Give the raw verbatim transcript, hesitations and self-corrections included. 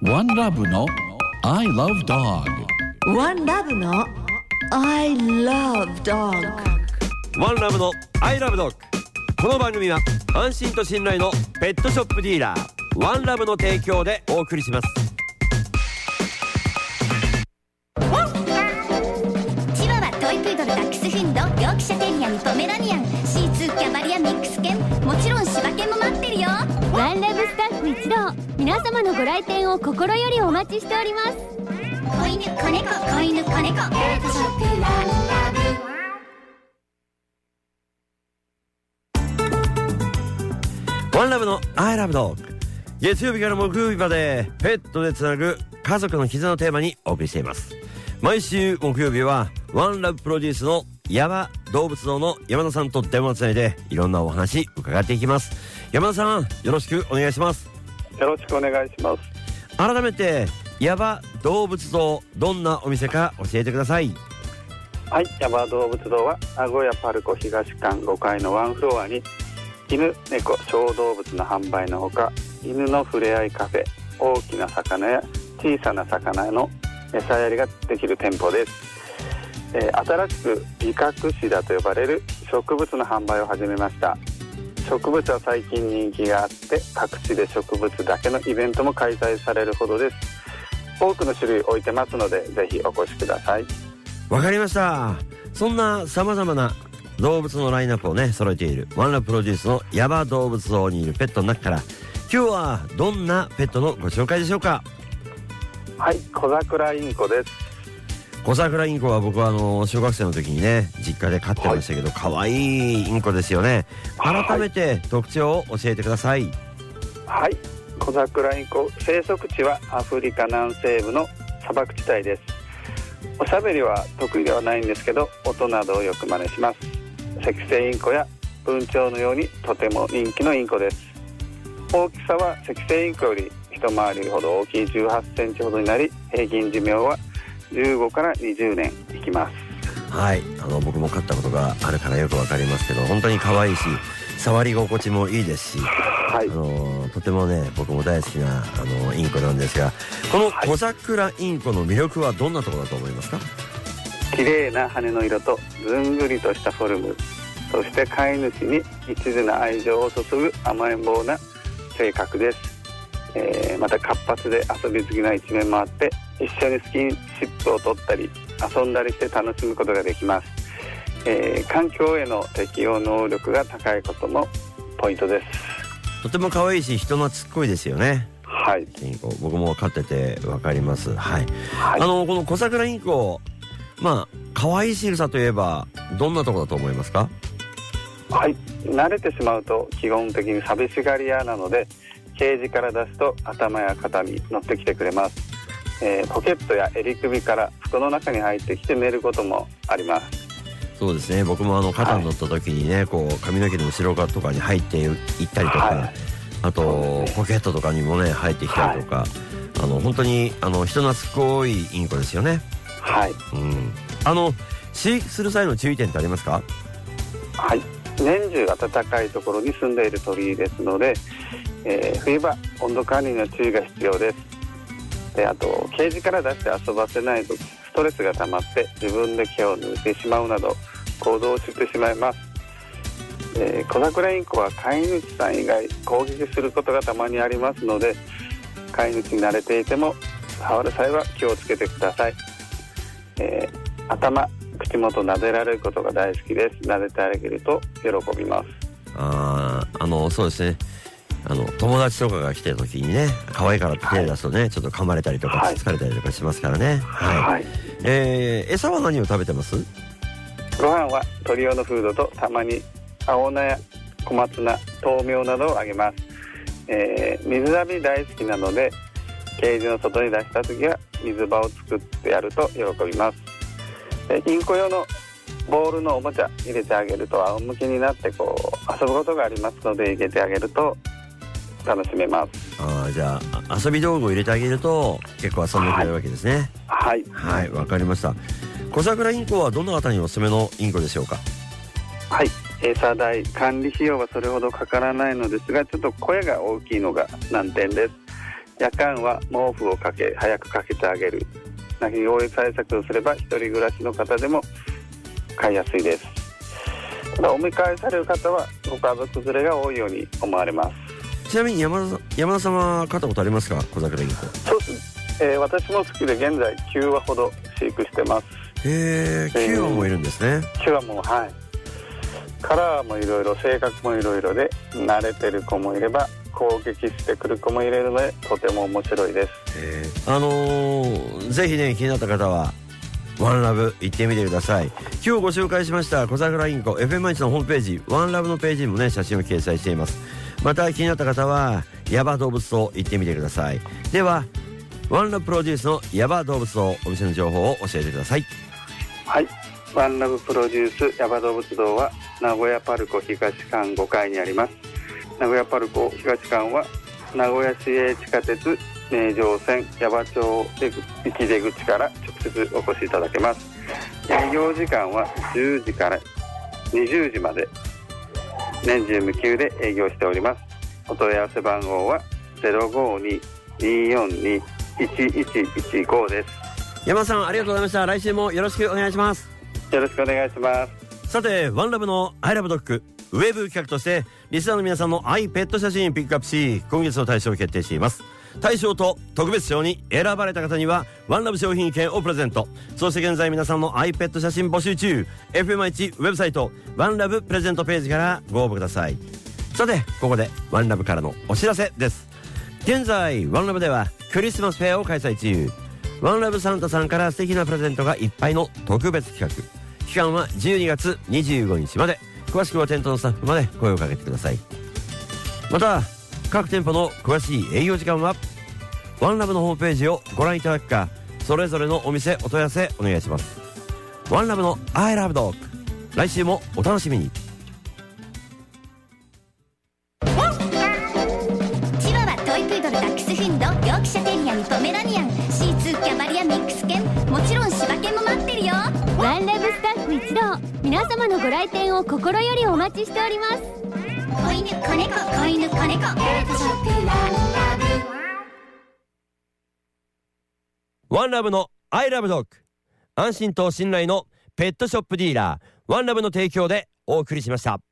ワンラブの I love dog。 ワンラブの I love dog。 ワンラブの I love dog。 この番組は安心と信頼のペットショップディーラーワンラブの提供でお送りします。 チワワ、トイプードル、ダックスフンド、ヨークシャテリアン、ポメラニアン、シーツー、キャバリア、ミックス犬、もちろん柴犬も待ってるよ。 ワンラブスタッフ一同、皆様のご来店を心よりお待ちしております。 子犬、子猫、子犬、子猫、ペットショップワンラブ。ワンラブの I love dog。 月曜日から木曜日までペットでつなぐ家族の絆のテーマにお送りしています。毎週木曜日はワンラブプロデュースの山動物堂の山田さんと電話つないでいろんなお話伺っていきます。山田さん、よろしくお願いします。 よろしくお願いします。 改めて山動物堂、どんなお店か教えてください。 はい、山動物堂は名古屋パルコ東館ごかいのワンフロアに犬、猫、小動物の販売のほか、犬のふれあいカフェ、大きな魚や小さな魚の餌やりができる店舗です。えー、新しくビカクシダと呼ばれる植物の販売を始めました。植物は最近人気があって各地で植物だけのイベントも開催されるほどです。多くの種類置いてますのでぜひお越しください。 わかりました。そんな様々な動物のラインナップをね揃えているワンラブプロデュースの山動物堂にいるペットの中から今日はどんなペットのご紹介でしょうか。 はい、小桜インコです。 小桜インコは僕はあの小学生の時にね実家で飼ってましたけど、はい、かわいいインコですよね。改めて特徴を教えてください。 はい、小桜インコ生息地はアフリカ南西部の砂漠地帯です。おしゃべりは得意ではないんですけど音などをよく真似します。赤星インコや文鳥のようにとても人気のインコです。大きさは赤星インコより一回りほど大きいじゅうはちセンチほどになり、平均寿命はじゅうごからにじゅうねん生きます。 はい、あの僕も飼ったことがあるからよくわかりますけど、本当に可愛いし触り心地もいいですし、はい、あのとてもね僕も大好きなあのインコなんですが、この小桜インコの魅力はどんなところだと思いますか。 綺麗な羽の色とずんぐりとしたフォルム、そして飼い主に一途な愛情を注ぐ甘えん坊な性格です。えー、また活発で遊び好きな一面もあって一緒にスキンシップを取ったり遊んだりして楽しむことができます。えー、環境への適応能力が高いこともポイントです。 とても可愛いし人懐っこいですよね。 はい、 インコ僕も飼ってて分かります。はい、はい、あのこの小桜インコ、まあ可愛い仕草といえばどんなところだと思いますか。 はい、慣れてしまうと基本的に寂しがり屋なのでケージから出すと頭や肩に乗ってきてくれます。えー、ポケットや襟首から服の中に入ってきて寝ることもあります。 そうですね、僕もあの肩に乗った時にね、はい、こう髪の毛の後ろ側とかに入っていったりとか、はい、あと、ね、ポケットとかにもね入ってきたりとか、はい、あの本当にあの人懐っこいインコですよね。 はい、 うん、あの飼育する際の注意点ってありますか。 はい、年中暖かいところに住んでいる鳥ですので、えー、冬場温度管理には注意が必要です。で、あとケージから出して遊ばせないとストレスが溜まって自分で毛を抜いてしまうなど行動してしまいます。えー、小桜インコは飼い主さん以外攻撃することがたまにありますので、飼い主に慣れていても触る際は気をつけてください。えー、頭、口元撫でられることが大好きです。撫でてあげると喜びます。 あー、あのそうですね、あの友達とかが来てる時にね可愛いからって手出すとね、はい、ちょっと噛まれたりとかつつかれたりとかしますからね。はい、はい、えー、餌は何を食べてます。 ご飯は鳥用のフードとたまに青菜や小松菜、豆苗などをあげます。えー、水浴び大好きなのでケージの外に出した時は水場を作ってやると喜びます。えー、インコ用のボールのおもちゃ入れてあげると仰向けになってこう遊ぶことがありますので入れてあげると楽しめます。 あー、じゃあ遊び道具を入れてあげると結構遊んでくれるわけですね。 はいはい、わかりました。小桜インコはどんな方におすすめのインコでしょうか。 はい、餌代管理費用はそれほどかからないのですがちょっと声が大きいのが難点です。 夜間は毛布をかけ早くかけてあげる鳴き声対策をすれば一人暮らしの方でも飼いやすいです。ただお迎えされる方はご家族連れが多いように思われます。 ちなみに山田さん、山田さんは飼ったことありますか、小桜インコ。 そうです、えー、私も好きで現在きゅうわほど飼育してます。 へえ、きゅうわもいるんですね。 きゅうわも、はい。カラーもいろいろ、性格もいろいろで、慣れてる子もいれば攻撃してくる子もいるので、とても面白いです。 へー、あのー、ぜひね、気になった方はワンラブ行ってみてください。今日ご紹介しました小桜インコ エフエム 毎日のホームページ、ワンラブのページにもね、写真を掲載しています。また気になった方はヤバ動物島行ってみてください。ではワンラブプロデュースのヤバ動物島、お店の情報を教えてください。 はい、ワンラブプロデュースヤバ動物堂は名古屋パルコ東館ごかいにあります。名古屋パルコ東館は名古屋市営地下鉄名城線矢場町行き出口から直接お越しいただけます。営業時間はじゅうじからにじゅうじまで、年中無休で営業しております。お問い合わせ番号は ゼロごに にーよんに いちいちいちご です。 山田さん、ありがとうございました。来週もよろしくお願いします。 よろしくお願いします。 さて、ワンラブの I love dog ウェブ企画としてリスナーの皆さんの愛ペット写真ピックアップし、今月の大賞を決定しています。大賞と特別賞に選ばれた方にはワンラブ商品券をプレゼント。そして現在皆さんのアイペット写真募集中。 エフエムいち ウェブサイトワンラブプレゼントページからご応募ください。さて、ここでワンラブからのお知らせです。現在ワンラブではクリスマスフェアを開催中。ワンラブサンタさんから素敵なプレゼントがいっぱいの特別企画。期間はじゅうにがつにじゅうごにちまで。詳しくは店頭のスタッフまで声をかけてください。また各店舗の詳しい営業時間はワンラブのホームページをご覧いただくか、それぞれのお店お問い合わせお願いします。ワンラブの I love dog、 来週もお楽しみに。 チワワ、トイプードル、ダックスフンド、ヨークシャテリアにポメラニアン、シーツー、キャバリアミックス犬、もちろん柴犬も待ってるよ。 ワンラブスタッフ一同、皆様のご来店を心よりお待ちしております。 子犬子猫、子犬子猫、ペットショップワンラブ。 ワンラブの I love dog、 安心と信頼のペットショップディーラーワンラブの提供でお送りしました。